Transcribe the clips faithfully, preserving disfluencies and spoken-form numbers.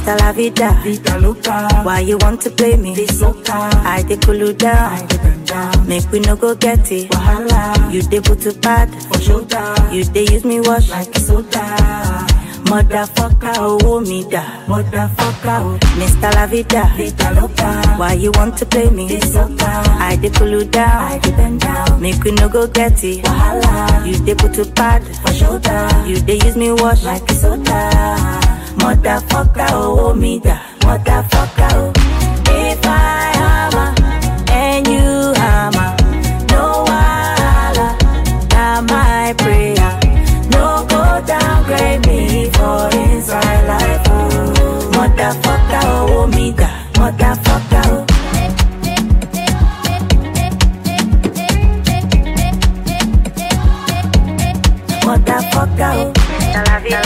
Mister La Vida, Vida loca. why you want to play me? This loca. I dey cool you down, I dey bend down. make we no go get it. Wahala. You dey put to bad, For shoulder. you dey use me wash. Like soda. Motherfucker, oh me da. Motherfucker. Oh. Mister La Vida, Vida loca. why you want to play me? This loca. I dey cool you I down, dey bend down. make we no go get it. Wahala. You dey put to bad, For shoulder. you dey use me wash. Like soda. Motherfucker, oh me da. Motherfucker, oh. If I hammer and you hammer, no wahala, na my prayer. No go downgrade me for inside life, oh. Motherfucker, oh me da. Motherfucker, oh. Motherfucker, oh. Mister La Vida,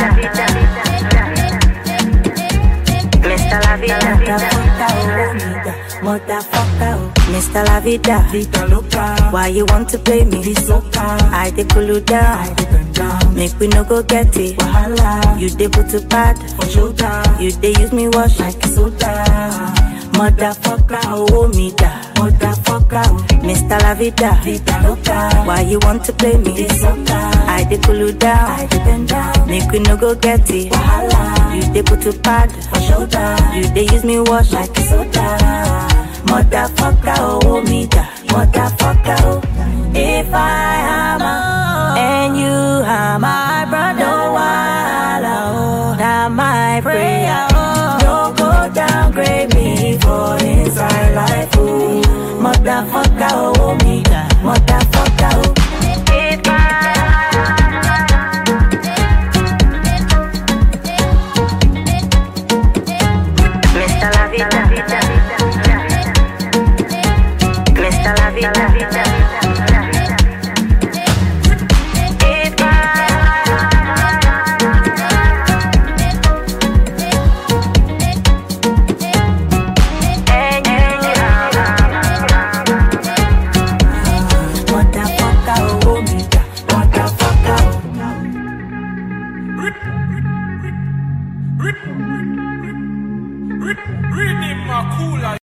Mister La Vida, motherfucker, oh, nigga, motherfucker, oh. Mister La Vida, Vida loca. why you want to play me? This loca. I dey cool you I down, dey bend down. make we no go get it. Wahala. You dey put to bad, For shoulder. you dey use me wash. Like soda. Motherfucker, oh me da. Motherfucker. Oh. Mister La Vida, Vida loca. why you want to play me? This loca. I dey cool you I down, dey bend down. make we no go get it. Wahala. You dey put to bad, For shoulder. you dey use me wash. Like soda. Motherfucker, oh me da. Motherfucker, oh. If I hammer and you hammer, my brother, no wahala, oh. Now my prayer, oh. No go downgrade me for inside life, oh. Motherfucker, oh me da. Motherfucker.